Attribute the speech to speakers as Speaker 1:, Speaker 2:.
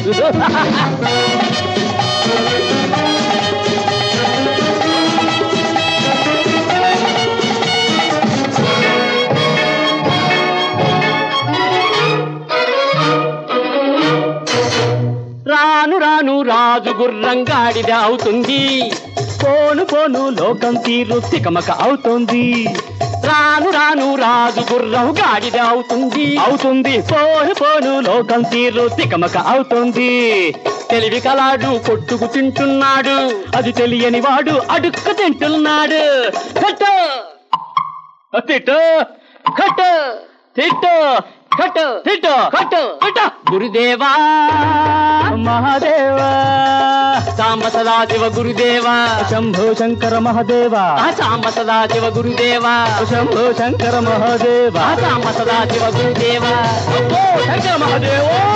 Speaker 1: రాను రాను రాజు గుర్రంగాడిద అవుతుంది, పోను పోను లోకం తీరు తికమక అవుతుంది. రాను రాను రాజు గుర్రం గాడిద అవుతుంది, పోను పోను లోకం తీరు తికమక అవుతుంది. తెలివి కలాడు కొట్టుకు తింటున్నాడు, అది తెలియని వాడు అడుక్కు తింటున్నాడు. కట్టు తిట్టు కట్టు తిట్టు కట్టు తిట్టు కట్టు తిట్టు. గురుదేవా మహాదేవా సాంబ సదాశివ గురుదేవా, శంభో శంకర మహాదేవా, సాంబ సదాశివ గురుదేవా, శంభో శంకర మహాదేవా, సాంబ సదాశివ గురుదేవా, శంకర మహాదేవా.